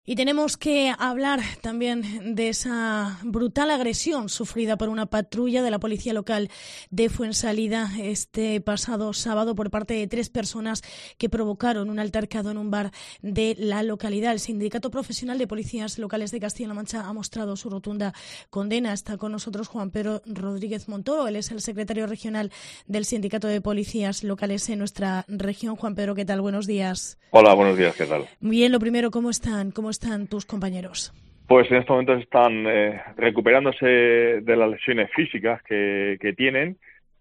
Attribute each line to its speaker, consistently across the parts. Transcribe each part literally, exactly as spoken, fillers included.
Speaker 1: Y tenemos que hablar también de esa brutal agresión sufrida por una patrulla de la policía local de Fuensalida este pasado sábado por parte de tres personas que provocaron un altercado en un bar de la localidad. El Sindicato Profesional de Policías Locales de Castilla-La Mancha ha mostrado su rotunda condena. Está con nosotros Juan Pedro Rodríguez Montoro. Él es el secretario regional del Sindicato de Policías Locales en nuestra región. Juan Pedro, ¿qué tal? Buenos días.
Speaker 2: Hola, buenos días, ¿qué tal?
Speaker 1: Bien, lo primero, ¿cómo están? ¿Cómo están tus compañeros?
Speaker 2: Pues en estos momentos están eh, recuperándose de las lesiones físicas que, que tienen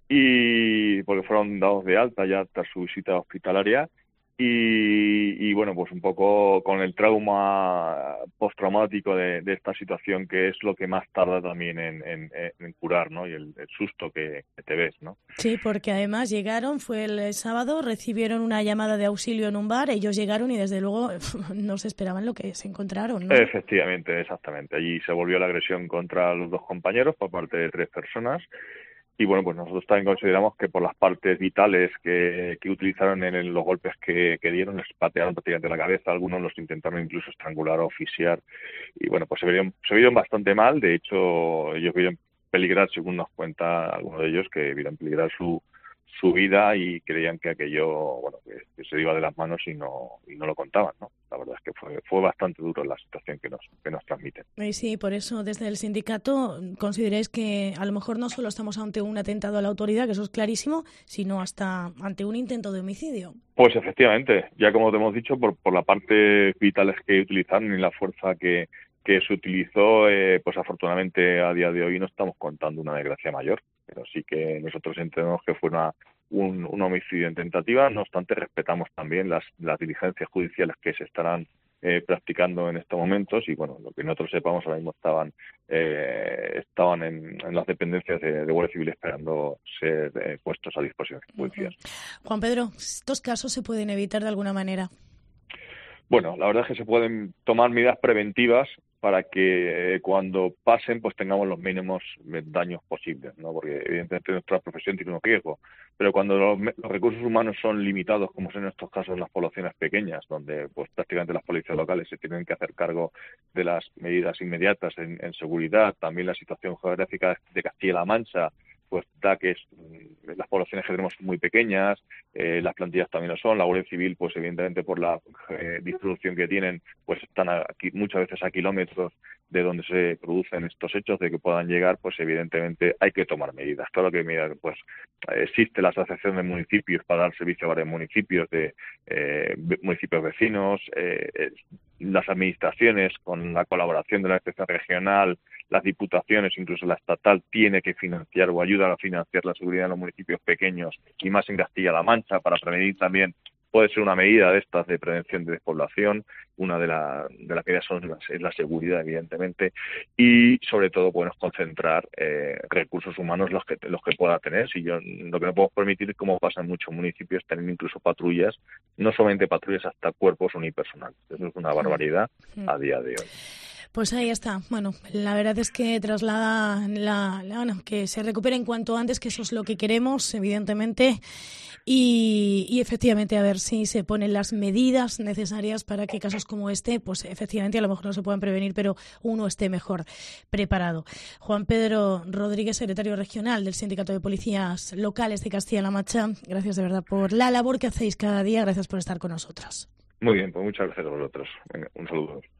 Speaker 2: y porque fueron dados de alta ya tras su visita hospitalaria y, y bueno, pues un poco con el trauma postraumático de, de esta situación, que es lo que más tarda también en, en, en curar, ¿no? Y el, el susto que, que te ves, ¿no?
Speaker 1: Sí, porque además llegaron, fue el sábado, recibieron una llamada de auxilio en un bar, ellos llegaron y desde luego no se esperaban lo que se encontraron, ¿no?
Speaker 2: Efectivamente, exactamente. Allí se volvió la agresión contra los dos compañeros por parte de tres personas. Y bueno, pues nosotros también consideramos que por las partes vitales que, que utilizaron en el, los golpes que, que dieron, les patearon prácticamente la cabeza, algunos los intentaron incluso estrangular o asfixiar. Y bueno, pues se vieron, se vieron bastante mal. De hecho, ellos vieron peligrar, según nos cuenta alguno de ellos, que vieron peligrar su su vida y creían que aquello, bueno, que, que se iba de las manos y no y no lo contaban, ¿no? La verdad es que fue fue bastante duro la situación que nos que nos transmiten.
Speaker 1: Y sí, por eso desde el sindicato consideráis que a lo mejor no solo estamos ante un atentado a la autoridad, que eso es clarísimo, sino hasta ante un intento de homicidio.
Speaker 2: Pues efectivamente, ya como te hemos dicho, por por la parte vitales que utilizaron y la fuerza que que se utilizó, eh, pues afortunadamente a día de hoy no estamos contando una desgracia mayor, pero sí que nosotros entendemos que fue una, un, un homicidio en tentativa. No obstante, respetamos también las, las diligencias judiciales que se estarán eh, practicando en estos momentos y, bueno, lo que nosotros sepamos ahora mismo estaban eh, estaban en, en las dependencias de, de Guardia Civil esperando ser eh, puestos a disposición judicial.
Speaker 1: Uh-huh. Juan Pedro, ¿estos casos se pueden evitar de alguna manera?
Speaker 2: Bueno, la verdad es que se pueden tomar medidas preventivas para que eh, cuando pasen pues tengamos los mínimos daños posibles, ¿no? Porque evidentemente nuestra profesión tiene un riesgo, pero cuando los, los recursos humanos son limitados, como son en estos casos las poblaciones pequeñas, donde pues prácticamente las policías locales se tienen que hacer cargo de las medidas inmediatas en, en seguridad, también la situación geográfica de Castilla-La Mancha pues da que es, las poblaciones que tenemos son muy pequeñas, eh, las plantillas también lo son, la Guardia Civil, pues evidentemente por la eh, distribución que tienen, pues están aquí, muchas veces a kilómetros de donde se producen estos hechos, de que puedan llegar, pues evidentemente hay que tomar medidas. Claro que mira, pues existe la Asociación de Municipios para dar servicio a varios municipios, de eh, municipios vecinos, eh, las administraciones con la colaboración de la Inspección Regional, las diputaciones, incluso la estatal, tiene que financiar o ayudar a financiar la seguridad en los municipios pequeños y más en Castilla-La Mancha para prevenir también. Puede ser una medida de estas de prevención de despoblación, una de, la, de las medidas son es la seguridad, evidentemente, y sobre todo podemos concentrar eh, recursos humanos los que los que pueda tener. Si yo lo que no podemos permitir, como pasa en muchos municipios, tener incluso patrullas, no solamente patrullas, hasta cuerpos unipersonales. Eso es una barbaridad a día de hoy.
Speaker 1: Pues ahí está. Bueno, la verdad es que traslada la, la bueno, que se recupere en cuanto antes, que eso es lo que queremos, evidentemente, y, y efectivamente a ver si se ponen las medidas necesarias para que casos como este, pues efectivamente a lo mejor no se puedan prevenir, pero uno esté mejor preparado. Juan Pedro Rodríguez, secretario regional del Sindicato de Policías Locales de Castilla-La Mancha, gracias de verdad por la labor que hacéis cada día, gracias por estar con nosotros.
Speaker 2: Muy bien, pues muchas gracias a vosotros. Venga, un saludo.